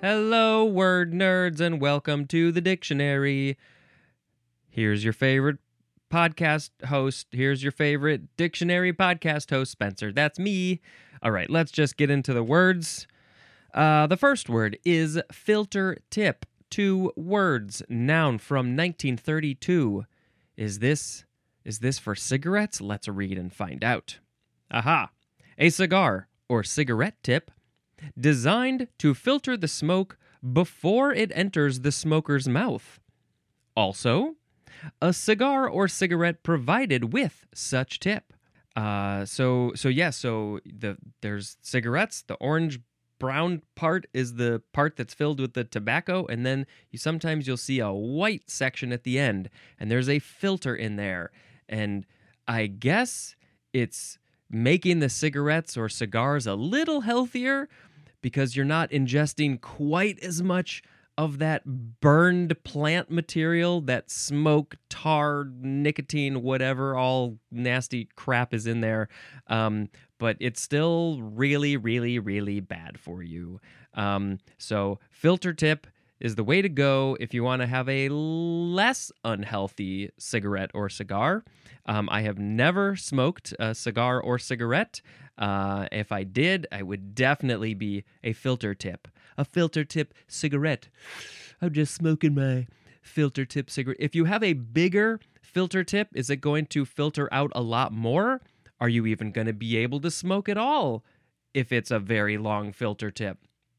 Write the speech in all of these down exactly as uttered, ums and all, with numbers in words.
Hello, word nerds, and welcome to the dictionary. Here's your favorite podcast host. Here's your favorite dictionary podcast host, Spencer. That's me. All right, let's just get into the words. Uh, the first word is filter tip. Two words, noun from nineteen thirty-two. Is this is this for cigarettes? Let's read and find out. Aha! A cigar or cigarette tip designed to filter the smoke before it enters the smoker's mouth. Also, a cigar or cigarette provided with such tip. Uh, so so yeah, so the there's cigarettes. The orange brown part is the part that's filled with the tobacco, and then you sometimes you'll see a white section at the end, and there's a filter in there. And I guess it's making the cigarettes or cigars a little healthier because you're not ingesting quite as much of that burned plant material, that smoke, tar, nicotine, whatever, all nasty crap is in there. Um, but it's still really, really, really bad for you. Um, so filter tip is the way to go if you want to have a less unhealthy cigarette or cigar. Um, I have never smoked a cigar or cigarette. Uh, if I did, I would definitely be a filter tip. A filter tip cigarette. I'm just smoking my filter tip cigarette. If you have a bigger filter tip, is it going to filter out a lot more? Are you even going to be able to smoke at all if it's a very long filter tip?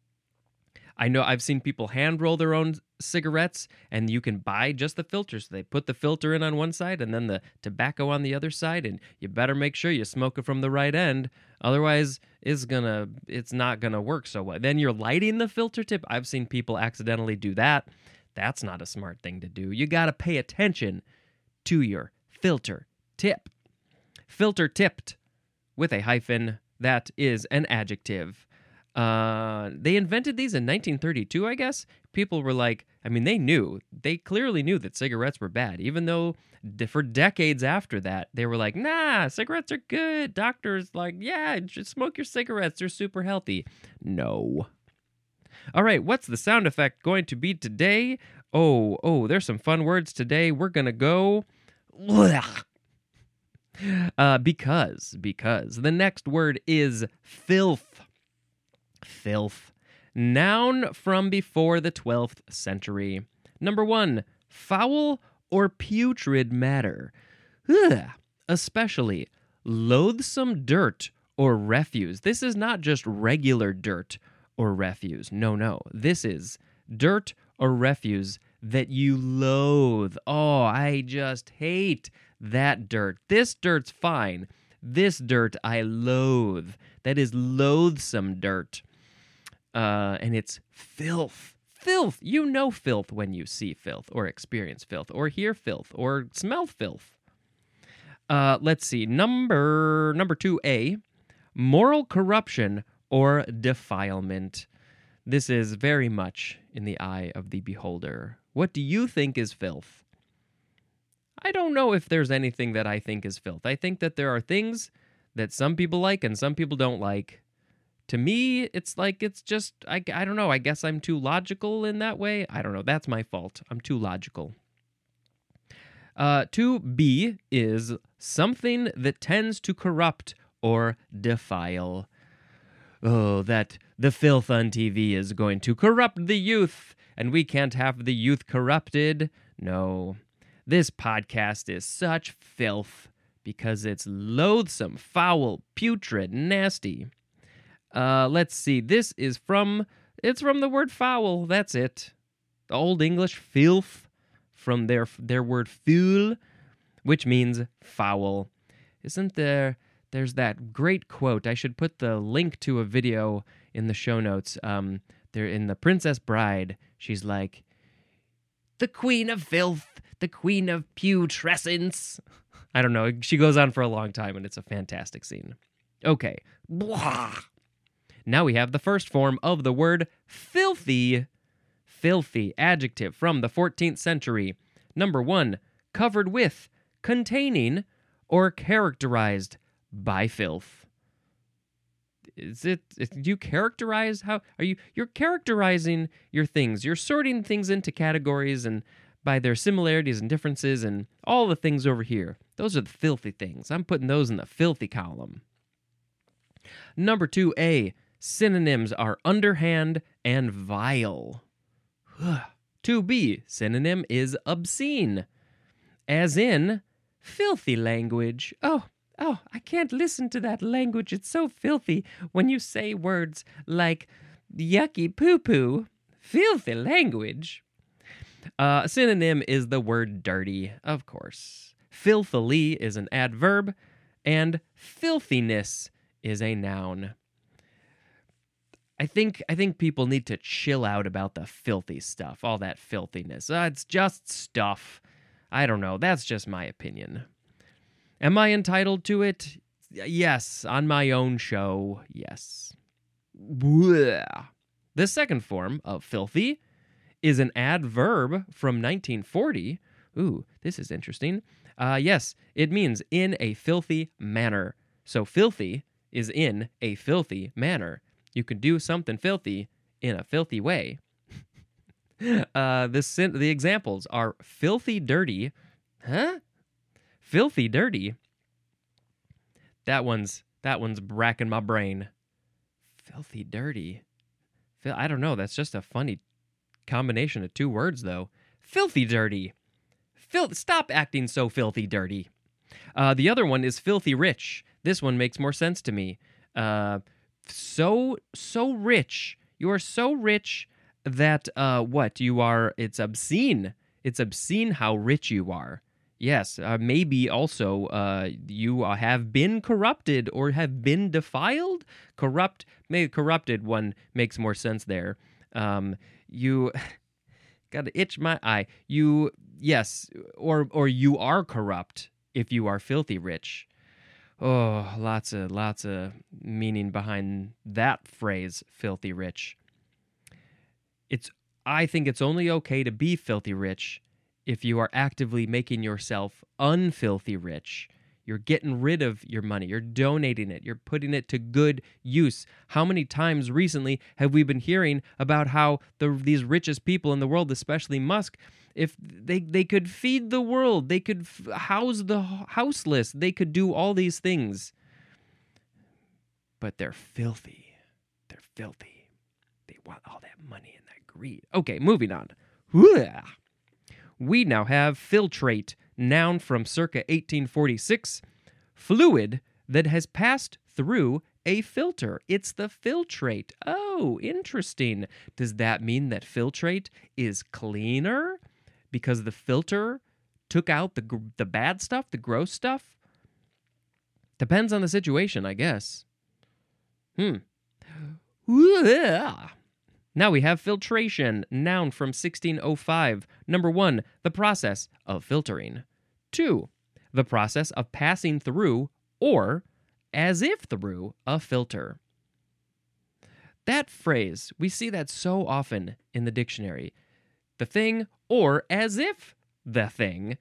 I know I've seen people hand roll their own cigarettes, and you can buy just the filters. They put the filter in on one side and then the tobacco on the other side, and you better make sure you smoke it from the right end. Otherwise, it's gonna it's not gonna work so well. Then you're lighting the filter tip. I've seen people accidentally do that. That's not a smart thing to do. You gotta pay attention to your filter tip. Filter tipped with a hyphen. That is an adjective. Uh, they invented these in nineteen thirty-two, I guess. People were like, I mean, they knew. They clearly knew that cigarettes were bad, even though d- for decades after that, they were like, nah, cigarettes are good. Doctors like, yeah, just smoke your cigarettes. They're super healthy. No. All right, what's the sound effect going to be today? Oh, oh, there's some fun words today. We're going to go... Uh, because, because the next word is filth. Filth. Noun from before the twelfth century. Number one, foul or putrid matter. Ugh. Especially loathsome dirt or refuse. This is not just regular dirt or refuse. No, no. This is dirt or refuse that you loathe. Oh, I just hate that dirt. This dirt's fine. This dirt I loathe. That is loathsome dirt. Uh, and it's filth. Filth. You know filth when you see filth or experience filth or hear filth or smell filth. Uh, let's see. Number number two A, moral corruption or defilement. This is very much in the eye of the beholder. What do you think is filth? I don't know if there's anything that I think is filth. I think that there are things that some people like and some people don't like. To me, it's like it's just, I, I don't know, I guess I'm too logical in that way. I don't know, that's my fault. I'm too logical. Uh, two B is something that tends to corrupt or defile. Oh, that the filth on T V is going to corrupt the youth, and we can't have the youth corrupted. No, this podcast is such filth because it's loathsome, foul, putrid, nasty. Uh, let's see. This is from, it's from the word foul. That's it. The Old English filth from their their word ful, which means foul. Isn't there, there's that great quote. I should put the link to a video in the show notes. Um, they're in The Princess Bride. She's like, the queen of filth, the queen of putrescence. I don't know. She goes on for a long time, and it's a fantastic scene. Okay. Blah. Now we have the first form of the word filthy. Filthy, adjective from the fourteenth century. Number one, covered with, containing, or characterized by filth. Is it, is, do you characterize how, are you, you're characterizing your things. You're sorting things into categories and by their similarities and differences and all the things over here. Those are the filthy things. I'm putting those in the filthy column. Number two A, synonyms are underhand and vile. two B, synonym is obscene, as in filthy language. Oh, oh, I can't listen to that language. It's so filthy when you say words like yucky poo-poo. Filthy language. Uh, a synonym is the word dirty, of course. Filthily is an adverb, and filthiness is a noun. I think I think people need to chill out about the filthy stuff, all that filthiness. Uh, it's just stuff. I don't know. That's just my opinion. Am I entitled to it? Yes, on my own show, yes. Blah. The second form of filthy is an adverb from nineteen forty. Ooh, this is interesting. Uh, yes, it means in a filthy manner. So filthy is in a filthy manner. You can do something filthy in a filthy way. uh, this, the examples are filthy dirty. Huh? Filthy dirty? That one's that one's racking my brain. Filthy dirty. I don't know. That's just a funny combination of two words, though. Filthy dirty. Fil- Stop acting so filthy dirty. Uh, the other one is filthy rich. This one makes more sense to me. Uh, so, so rich. You are so rich that, uh, what? You are, it's obscene. It's obscene how rich you are. Yes, uh, maybe also uh, you have been corrupted or have been defiled. Corrupt, maybe corrupted one makes more sense there. Um, you got to itch my eye. You, yes, or or you are corrupt if you are filthy rich. Oh, lots of lots of meaning behind that phrase, filthy rich. It's I think it's only okay to be filthy rich if you are actively making yourself unfilthy rich. You're getting rid of your money. You're donating it. You're putting it to good use. How many times recently have we been hearing about how the these richest people in the world, especially Musk, if they, they could feed the world, they could f- house the houseless, they could do all these things. But they're filthy. They're filthy. They want all that money and that greed. Okay, moving on. We now have filtrate, noun from circa eighteen forty-six, fluid that has passed through a filter. It's the filtrate. Oh, interesting. Does that mean that filtrate is cleaner because the filter took out the the bad stuff, the gross stuff? Depends on the situation, I guess. Hmm. Now we have filtration, noun from sixteen oh five. Number one, the process of filtering. Two, the process of passing through or as if through a filter. That phrase, we see that so often in the dictionary. The thing or as if the thing.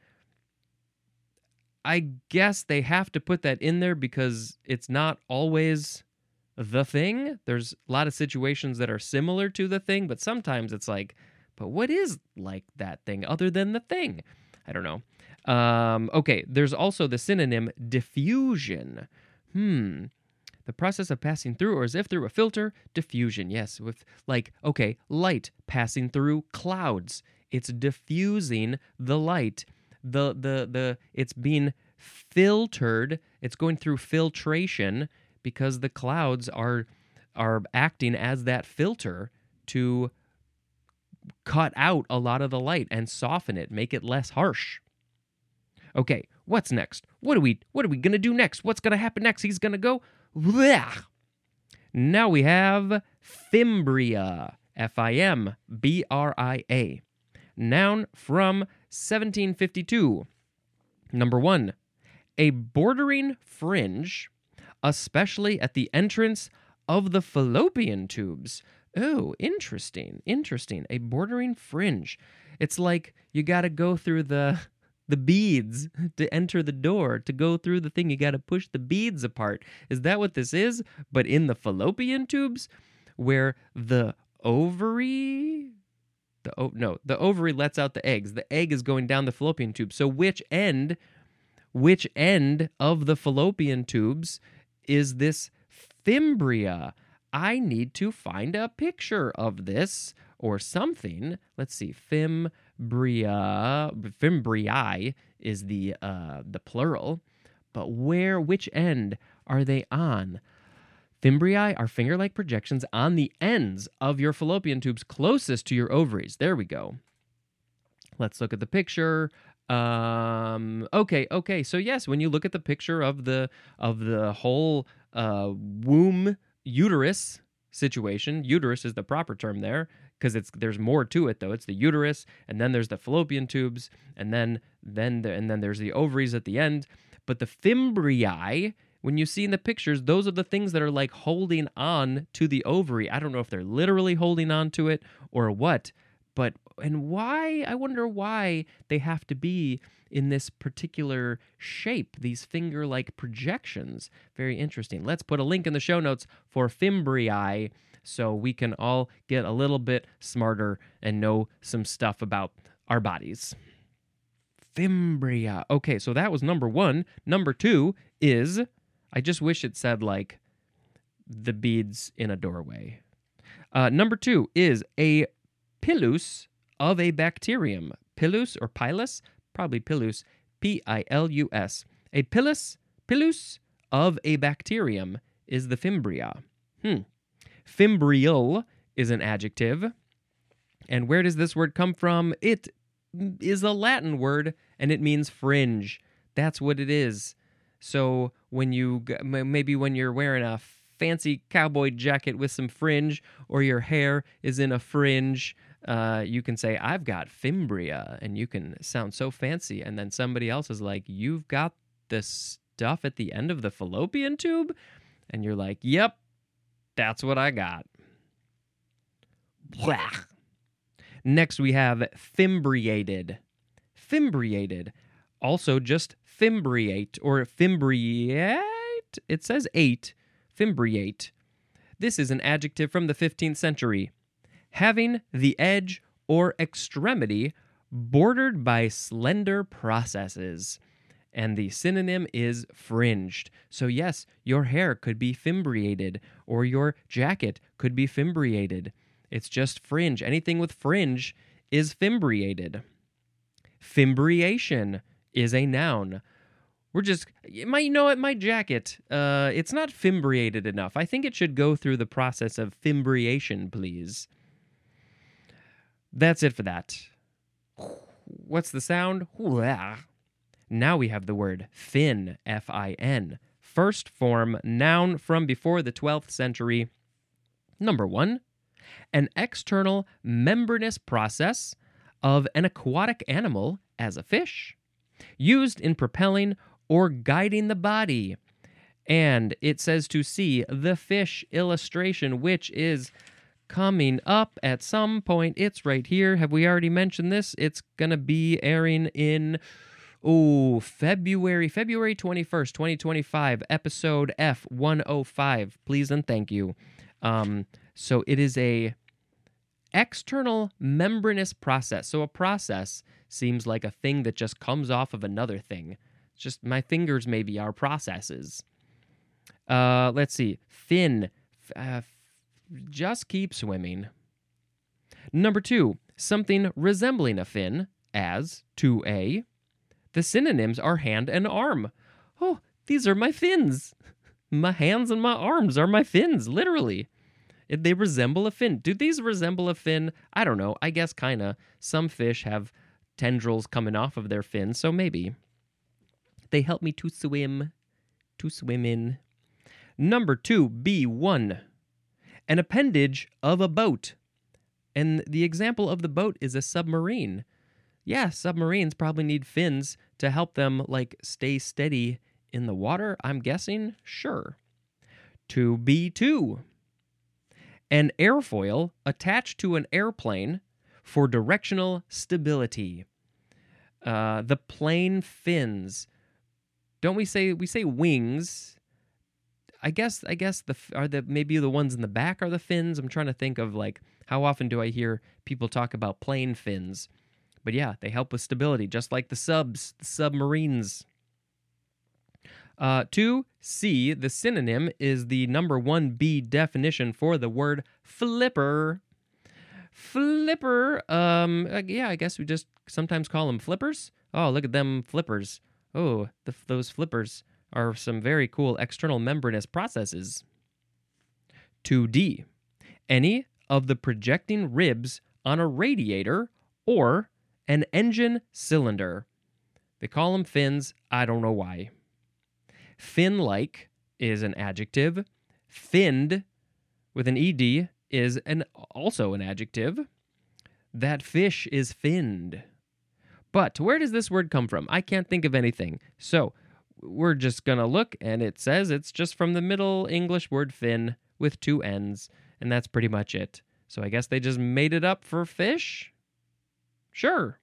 I guess they have to put that in there because it's not always the thing. There's a lot of situations that are similar to the thing, but sometimes it's like, but what is like that thing other than the thing? I don't know. Um, okay, there's also the synonym diffusion. Hmm. The process of passing through or as if through a filter, diffusion. Yes, with like, okay, light passing through clouds. It's diffusing the light. The the the it's being filtered. It's going through filtration because the clouds are are acting as that filter to cut out a lot of the light and soften it, make it less harsh. Okay, what's next? What are we what are we going to do next? What's going to happen next? He's going to go bleh. Now we have fimbria, F I M B R I A. Noun from seventeen fifty-two. Number one, a bordering fringe, especially at the entrance of the fallopian tubes. Oh, interesting, interesting. A bordering fringe. It's like you got to go through the the beads to enter the door. To go through the thing, you got to push the beads apart. Is that what this is? But in the fallopian tubes, where the ovary... The o- no, the ovary lets out the eggs. The egg is going down the fallopian tube. So which end, which end of the fallopian tubes is this fimbria? I need to find a picture of this or something. Let's see. Fimbria. Fimbriae is the uh, the plural. But where, which end are they on? Fimbriae are finger-like projections on the ends of your fallopian tubes closest to your ovaries. There we go. Let's look at the picture. Um, okay, okay. So yes, when you look at the picture of the of the whole uh, womb uterus situation, uterus is the proper term there because it's there's more to it though. It's the uterus, and then there's the fallopian tubes, and then then the, and then there's the ovaries at the end. But the fimbriae, when you see in the pictures, those are the things that are like holding on to the ovary. I don't know if they're literally holding on to it or what, but, and why, I wonder why they have to be in this particular shape, these finger-like projections. Very interesting. Let's put a link in the show notes for fimbriae so we can all get a little bit smarter and know some stuff about our bodies. Fimbria. Okay, so that was number one. Number two is... I just wish it said, like, the beads in a doorway. Uh, number two is a pilus of a bacterium. Pilus or pilus? Probably pilus. P I L U S. A pilus, pilus of a bacterium is the fimbria. Hmm. Fimbrial is an adjective. And where does this word come from? It is a Latin word, and it means fringe. That's what it is. So when you, maybe when you're wearing a fancy cowboy jacket with some fringe, or your hair is in a fringe, uh, you can say, I've got fimbria, and you can sound so fancy. And then somebody else is like, you've got the stuff at the end of the fallopian tube? And you're like, yep, that's what I got. Blah. Next we have fimbriated. Fimbriated. Also just fimbriate or fimbriate. It says eight. Fimbriate. This is an adjective from the fifteenth century. Having the edge or extremity bordered by slender processes. And the synonym is fringed. So yes, your hair could be fimbriated, or your jacket could be fimbriated. It's just fringe. Anything with fringe is fimbriated. Fimbriation is a noun. We're just, my, you know what, my jacket, uh, it's not fimbriated enough. I think it should go through the process of fimbriation, please. That's it for that. What's the sound? Now we have the word fin, F I N. First form noun from before the twelfth century. Number one, an external membranous process of an aquatic animal as a fish, used in propelling or guiding the body. And it says to see the fish illustration, which is coming up at some point. It's right here. Have we already mentioned this? It's going to be airing in, oh, February, February twenty-first, twenty twenty-five, episode F one oh five. Please and thank you. Um, so it is a external membranous process. So a process seems like a thing that just comes off of another thing. It's just my fingers maybe are processes. Uh, let's see. Fin. Uh, just keep swimming. Number two, something resembling a fin as two A. The synonyms are hand and arm. Oh, these are my fins. My hands and my arms are my fins, literally. They resemble a fin. Do these resemble a fin? I don't know. I guess kind of. Some fish have tendrils coming off of their fins, so maybe. They help me to swim. To swim in. Number two, B one. An appendage of a boat. And the example of the boat is a submarine. Yeah, submarines probably need fins to help them, like, stay steady in the water, I'm guessing. Sure. To B two. An airfoil attached to an airplane for directional stability. Uh, the plain fins. Don't we say we say wings? I guess I guess the are the maybe the ones in the back are the fins. I'm trying to think of like how often do I hear people talk about plain fins? But yeah, they help with stability, just like the subs, the submarines. Uh, two, C, the synonym is the number one B definition for the word flipper. Flipper, um, uh, yeah, I guess we just sometimes call them flippers. Oh, look at them flippers. Oh, the, those flippers are some very cool external membranous processes. two D, any of the projecting ribs on a radiator or an engine cylinder. They call them fins. I don't know why. Fin-like is an adjective. Finned with an ed is an also an adjective. That fish is finned. But where does this word come from? I can't think of anything. So we're just going to look, and it says it's just from the Middle English word fin with two N's, and that's pretty much it. So I guess they just made it up for fish? Sure.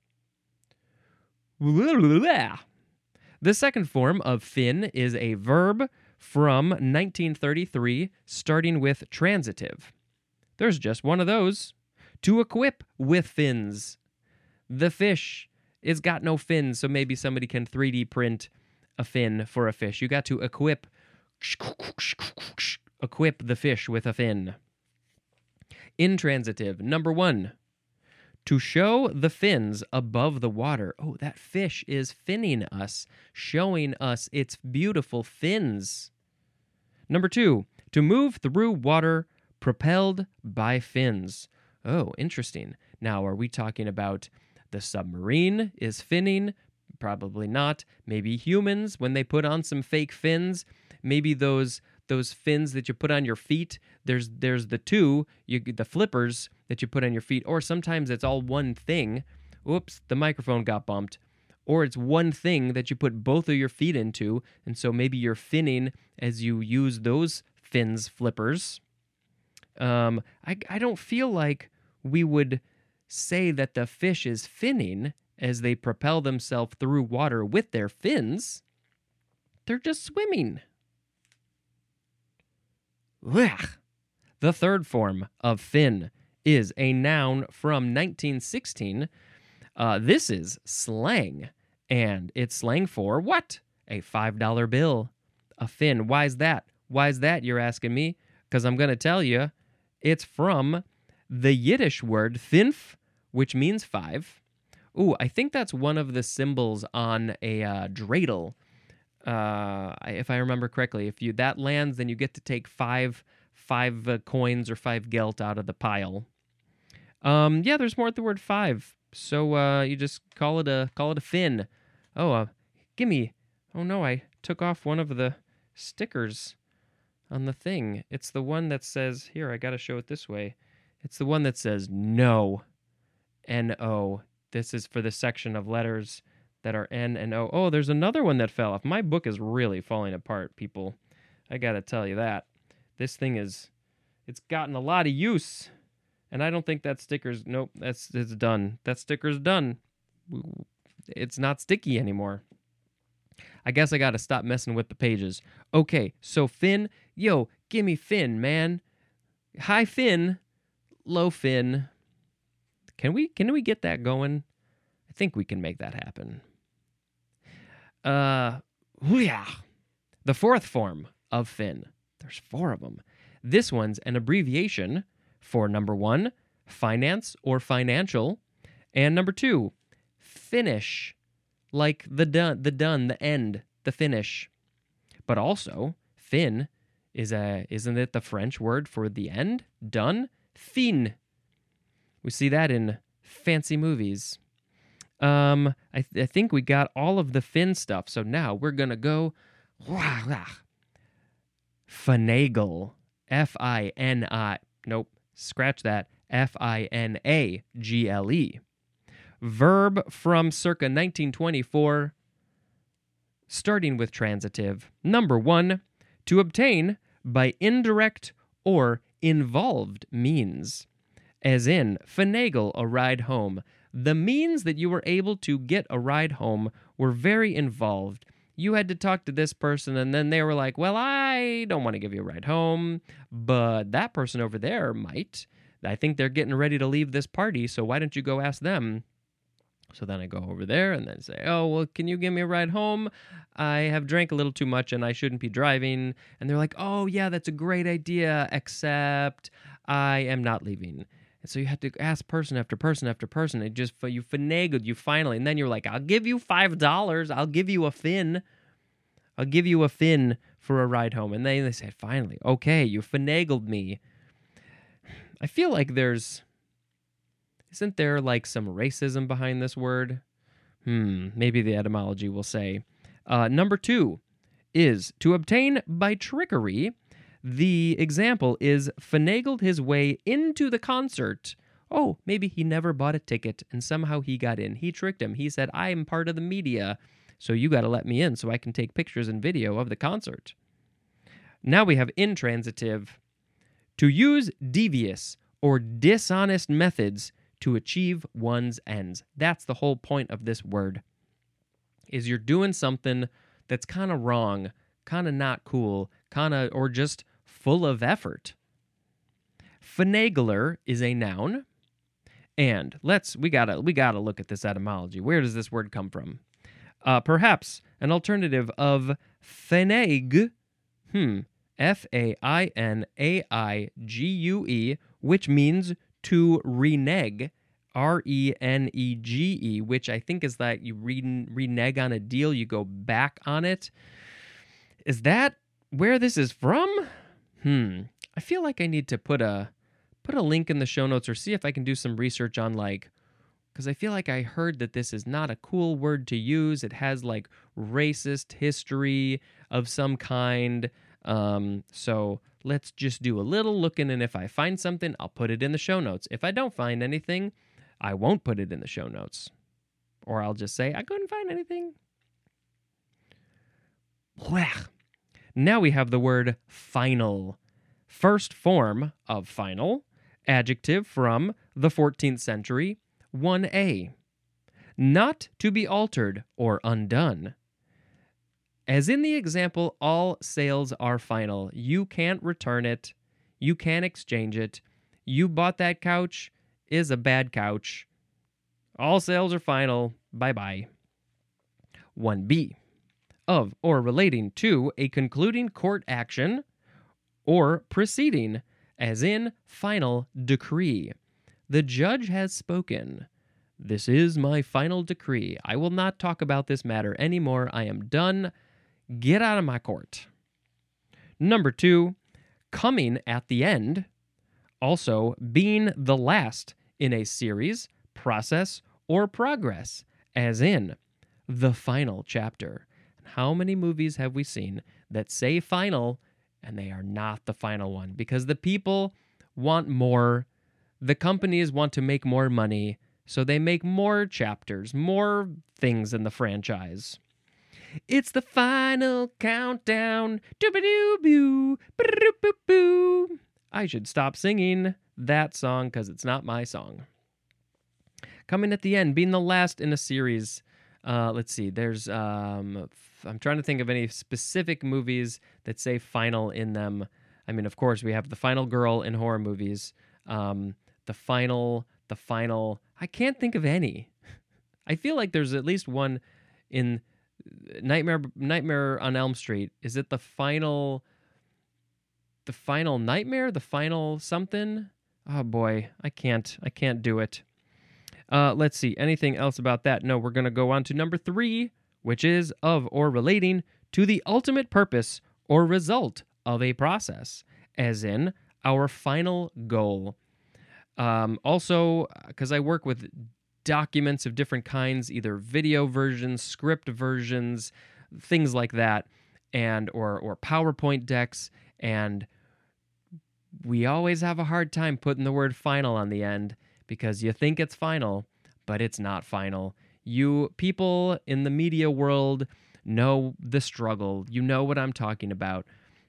The second form of fin is a verb from nineteen thirty-three, starting with transitive. There's just one of those. To equip with fins. The fish is got no fins, so maybe somebody can three D print a fin for a fish. You got to equip, equip the fish with a fin. Intransitive, number one. To show the fins above the water. Oh, that fish is finning us, showing us its beautiful fins. Number two, to move through water propelled by fins. Oh, interesting. Now, are we talking about the submarine is finning? Probably not. Maybe humans, when they put on some fake fins. Maybe those those fins that you put on your feet. There's there's the two, you the flippers that you put on your feet, or sometimes it's all one thing. Oops, the microphone got bumped. Or it's one thing that you put both of your feet into, and so maybe you're finning as you use those fins flippers. Um, I I don't feel like we would say that the fish is finning as they propel themselves through water with their fins. They're just swimming. Ugh. The third form of fin is a noun from nineteen sixteen. Uh, this is slang, and it's slang for what? A five dollar bill. A fin. Why is that? Why is that, you're asking me? Because I'm going to tell you, it's from the Yiddish word finf, which means five. Ooh, I think that's one of the symbols on a uh, dreidel. Uh, if I remember correctly, if you that lands, then you get to take five five uh, coins or five gelt out of the pile. Um, yeah, there's more at the word five, so uh, you just call it a call it a fin. Oh, uh, gimme! Oh no, I took off one of the stickers on the thing. It's the one that says here. I gotta show it this way. It's the one that says no, N O. This is for the section of letters that are N and O. Oh, there's another one that fell off. My book is really falling apart, people. I gotta tell you that. This thing is, it's gotten a lot of use. And I don't think that sticker's, nope, that's it's done. That sticker's done. It's not sticky anymore. I guess I gotta stop messing with the pages. Okay, so fin, yo, gimme fin, man. High fin, low fin. Can we, can we get that going? I think we can make that happen. Uh, yeah. The fourth form of fin. There's four of them. This one's an abbreviation for number one, finance or financial, and number two, finish, like the done, the done, the end, the finish. But also, fin is a isn't it the French word for the end? Done, fin. We see that in fancy movies. Um, I, th- I think we got all of the fin stuff. So now we're gonna go finagle, F I N I. Nope, scratch that. F I N A G L E. Verb from circa nineteen twenty-four, starting with transitive. Number one, to obtain by indirect or involved means. As in, finagle a ride home The means that you were able to get a ride home were very involved. You had to talk to this person, and then they were like, well, I don't want to give you a ride home, but that person over there might. I think they're getting ready to leave this party, so why don't you go ask them? So then I go over there and then say, oh, well, can you give me a ride home? I have drank a little too much and I shouldn't be driving. And they're like, oh, yeah, that's a great idea, except I am not leaving. And so you had to ask person after person after person. It just, you finagled you finally. And then you're like, I'll give you five dollars. I'll give you a fin. I'll give you a fin for a ride home. And then they said, finally, okay, you finagled me. I feel like there's... Isn't there like some racism behind this word? Hmm, maybe the etymology will say. Uh, number two is to obtain by trickery. The example is finagled his way into the concert. Oh, maybe he never bought a ticket and somehow he got in. He tricked him. He said, I am part of the media, so you got to let me in so I can take pictures and video of the concert. Now we have intransitive. To use devious or dishonest methods to achieve one's ends. That's the whole point of this word, is you're doing something that's kind of wrong, kind of not cool, kind of, or just full of effort. Finagler is a noun, and let's, we gotta, we gotta look at this etymology. Where does this word come from? Uh, perhaps an alternative of finag, hmm, F A I N A I G U E, which means to renege, R E N E G E, which I think is that you re- renege on a deal, you go back on it. Is that where this is from? Hmm. I feel like I need to put a put a link in the show notes or see if I can do some research on, like, because I feel like I heard that this is not a cool word to use. It has like racist history of some kind. Um, so let's just do a little looking, and if I find something, I'll put it in the show notes. If I don't find anything, I won't put it in the show notes. Or I'll just say, I couldn't find anything. Blech. Now we have the word final. First form of final, adjective from the fourteenth century, one A. Not to be altered or undone. As in the example, all sales are final. You can't return it. You can't exchange it. You bought that couch is a bad couch. All sales are final. Bye-bye. one B. Of or relating to a concluding court action or proceeding, as in final decree. The judge has spoken. This is my final decree. I will not talk about this matter anymore. I am done. Get out of my court. Number two, coming at the end. Also, being the last in a series, process, or progress, as in the final chapter. How many movies have we seen that say final and they are not the final one? Because the people want more. The companies want to make more money, so they make more chapters, more things in the franchise. It's the final countdown. Doo-ba-doo-boo. Ba-doo-boo-boo. I should stop singing that song because it's not my song. Coming at the end, being the last in a series. Uh, let's see. There's. Um, I'm trying to think of any specific movies that say final in them. I mean, of course, we have the final girl in horror movies. Um, the final. The final. I can't think of any. I feel like there's at least one in Nightmare Nightmare on Elm Street. Is it the final the final nightmare? The final something? Oh boy, I can't. I can't do it. Uh, let's see. Anything else about that? No, we're going to go on to number three, which is of or relating to the ultimate purpose or result of a process, as in our final goal. Um, also, because I work with documents of different kinds, either video versions, script versions, things like that, and or or PowerPoint decks, and we always have a hard time putting the word final on the end because you think it's final, but it's not final. You people in the media world know the struggle. You know what I'm talking about.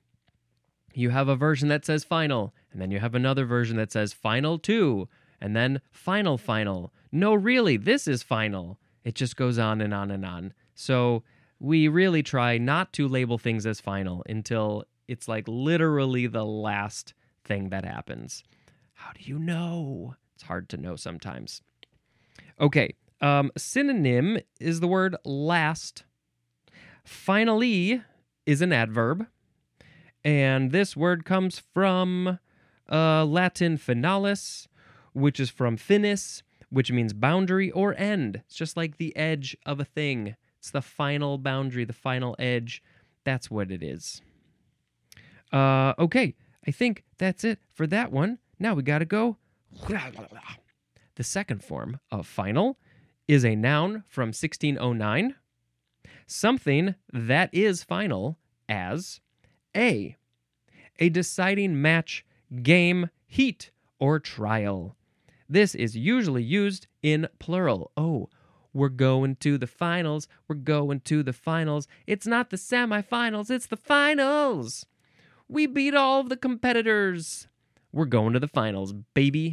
You have a version that says final, and then you have another version that says final two, and then final final. No, really, this is final. It just goes on and on and on. So we really try not to label things as final until it's like literally the last thing that happens. How do you know? It's hard to know sometimes. Okay, um, synonym is the word last. Finally is an adverb. And this word comes from uh, Latin finalis, which is from finis, which means boundary or end. It's just like the edge of a thing. It's the final boundary, the final edge. That's what it is. Uh, okay, I think that's it for that one. Now we gotta go. The second form of final is a noun from sixteen oh nine. Something that is final as A, a deciding match, game, heat, or trial. This is usually used in plural. Oh, we're going to the finals. We're going to the finals. It's not the semifinals, it's the finals. We beat all of the competitors. We're going to the finals, baby.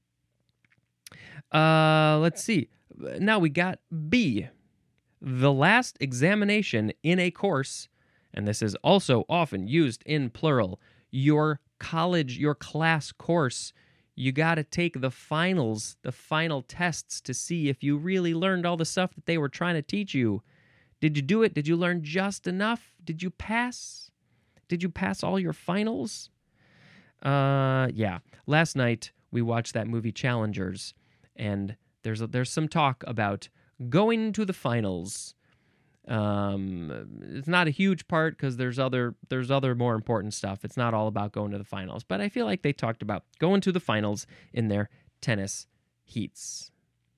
Uh, let's see. Now we got B. The last examination in a course, and this is also often used in plural, your college, your class course. You got to take the finals, the final tests to see if you really learned all the stuff that they were trying to teach you. Did you do it? Did you learn just enough? Did you pass? Did you pass all your finals? Uh, yeah. Last night we watched that movie Challengers, and there's a, there's some talk about going to the finals. Um, it's not a huge part because there's other there's other more important stuff. It's not all about going to the finals, but I feel like they talked about going to the finals in their tennis heats.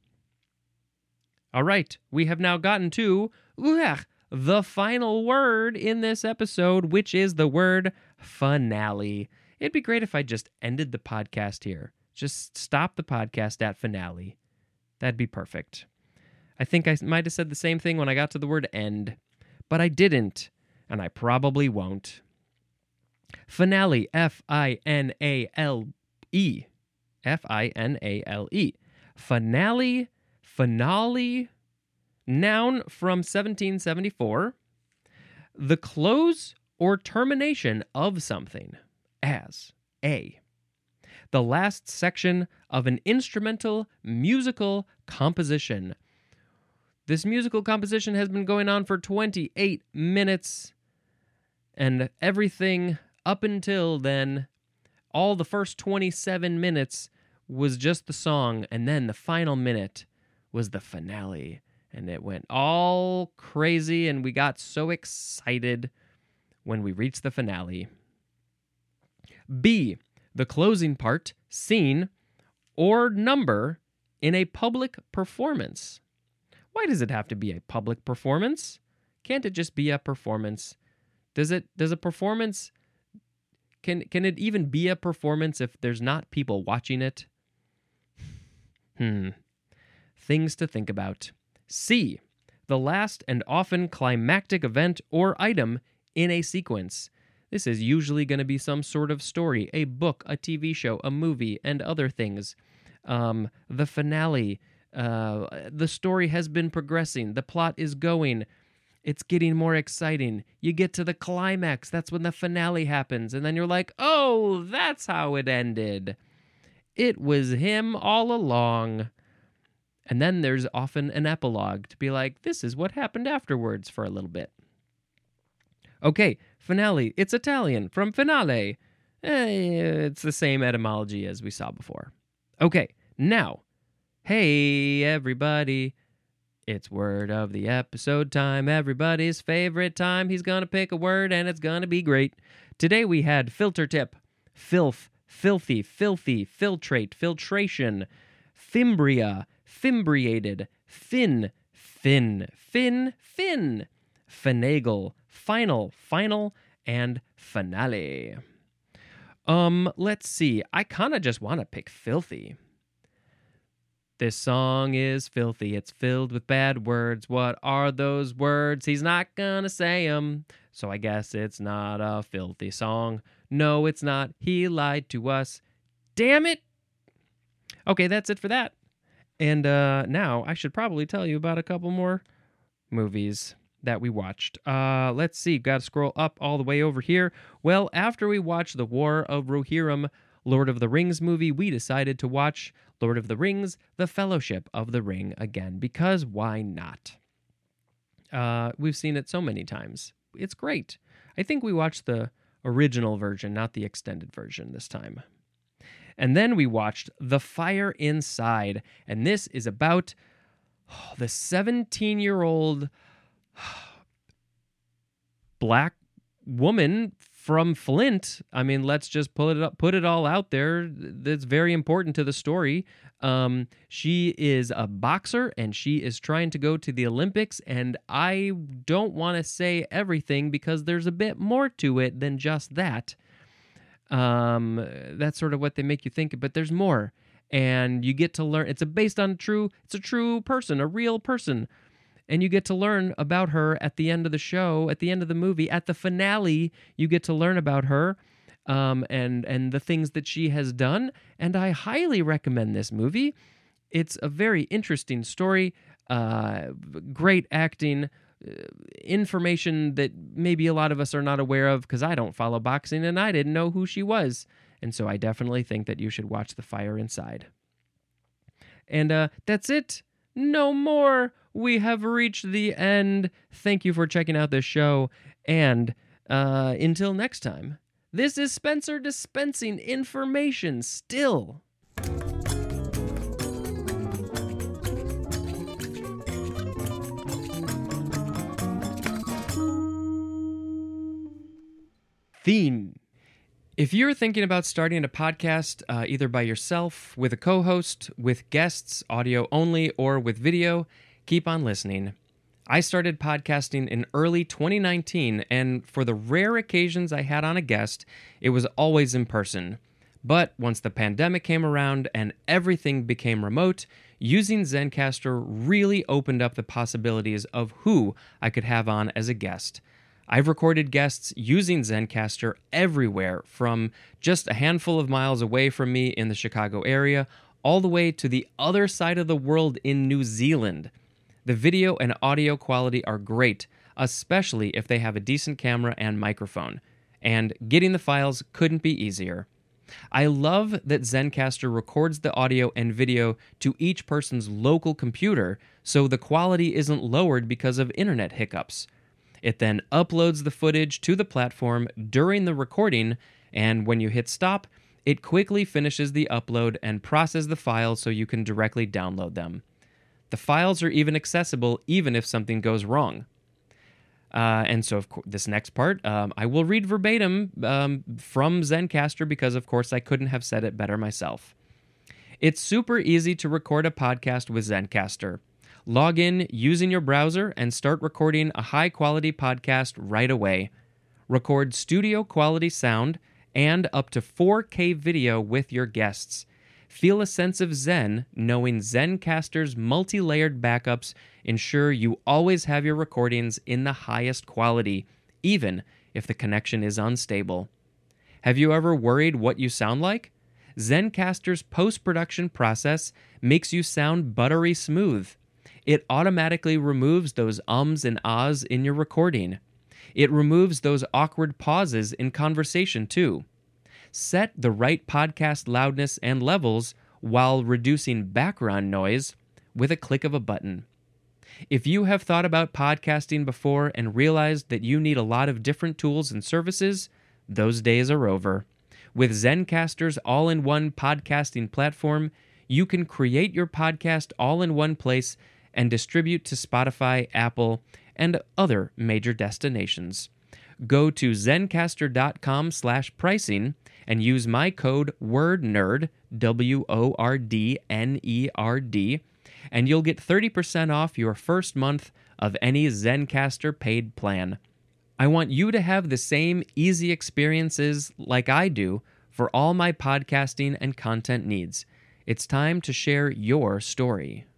All right, we have now gotten to uh, the final word in this episode, which is the word finale. It'd be great if I just ended the podcast here. Just stop the podcast at finale. That'd be perfect. I think I might have said the same thing when I got to the word end, but I didn't, and I probably won't. Finale, F I N A L E. F I N A L E. Finale, finale, noun from seventeen seventy-four. The close or termination of something, as A, the last section of an instrumental musical composition. This musical composition has been going on for twenty-eight minutes, and everything up until then, all the first twenty-seven minutes was just the song, and then the final minute was the finale, and it went all crazy, and we got so excited when we reached the finale. B, the closing part, scene, or number in a public performance. Why does it have to be a public performance? Can't it just be a performance? Does it does a performance can can it even be a performance if there's not people watching it? Hmm. Things to think about. C, the last and often climactic event or item in a sequence. This is usually going to be some sort of story, a book, a T V show, a movie, and other things. Um, the finale. Uh, the story has been progressing. The plot is going. It's getting more exciting. You get to the climax. That's when the finale happens. And then you're like, oh, that's how it ended. It was him all along. And then there's often an epilogue to be like, this is what happened afterwards for a little bit. Okay, finale. It's Italian from finale. Eh, it's the same etymology as we saw before. Okay, now, hey everybody, it's word of the episode time, everybody's favorite time. He's gonna pick a word and it's gonna be great. Today we had filter tip, filth, filthy, filthy, filtrate, filtration, fimbria, fimbriated, fin, fin, fin, fin, finagle, final, final, and finale. Um, let's see. I kind of just want to pick filthy. This song is filthy. It's filled with bad words. What are those words? He's not gonna say them. So I guess it's not a filthy song. No, it's not. He lied to us. Damn it. Okay, that's it for that. And uh, now I should probably tell you about a couple more movies that we watched. Uh, let's see, got to scroll up all the way over here. Well, after we watched The War of Rohirrim, Lord of the Rings movie, we decided to watch Lord of the Rings, The Fellowship of the Ring again, because why not? Uh, we've seen it so many times. It's great. I think we watched the original version, not the extended version this time. And then we watched The Fire Inside, and this is about oh, the seventeen-year-old black woman from Flint. I mean, let's just put it up, put it all out there. That's very important to the story. Um, she is a boxer, and she is trying to go to the Olympics, and I don't want to say everything because there's a bit more to it than just that. Um, that's sort of what they make you think, but there's more, and you get to learn. It's a based on true. It's a true person, a real person, and you get to learn about her at the end of the show, at the end of the movie, at the finale. You get to learn about her, um, and and the things that she has done. And I highly recommend this movie. It's a very interesting story. Uh, great acting. Information that maybe a lot of us are not aware of because I don't follow boxing and I didn't know who she was. And so I definitely think that you should watch The Fire Inside. And uh, that's it. No more. We have reached the end. Thank you for checking out this show. And uh, until next time, this is Spencer dispensing information still. Theme. If you're thinking about starting a podcast, uh, either by yourself, with a co-host, with guests, audio only, or with video, keep on listening. I started podcasting in early twenty nineteen, and for the rare occasions I had on a guest, it was always in person. But once the pandemic came around and everything became remote, using Zencastr really opened up the possibilities of who I could have on as a guest. I've recorded guests using Zencastr everywhere, from just a handful of miles away from me in the Chicago area, all the way to the other side of the world in New Zealand. The video and audio quality are great, especially if they have a decent camera and microphone. And getting the files couldn't be easier. I love that Zencastr records the audio and video to each person's local computer, so the quality isn't lowered because of internet hiccups. It then uploads the footage to the platform during the recording, and when you hit stop, it quickly finishes the upload and processes the files so you can directly download them. The files are even accessible even if something goes wrong. Uh, and so of course, this next part, um, I will read verbatim um, from Zencastr because, of course, I couldn't have said it better myself. It's super easy to record a podcast with Zencastr. Log in using your browser and start recording a high-quality podcast right away. Record studio-quality sound and up to four K video with your guests. Feel a sense of zen knowing Zencastr's multi-layered backups ensure you always have your recordings in the highest quality, even if the connection is unstable. Have you ever worried what you sound like? Zencastr's post-production process makes you sound buttery smooth. It automatically removes those ums and ahs in your recording. It removes those awkward pauses in conversation, too. Set the right podcast loudness and levels while reducing background noise with a click of a button. If you have thought about podcasting before and realized that you need a lot of different tools and services, those days are over. With Zencastr's all-in-one podcasting platform, you can create your podcast all in one place and distribute to Spotify, Apple, and other major destinations. Go to zencastr.com slash pricing and use my code WORDNERD, W O R D N E R D, and you'll get thirty percent off your first month of any Zencastr paid plan. I want you to have the same easy experiences like I do for all my podcasting and content needs. It's time to share your story.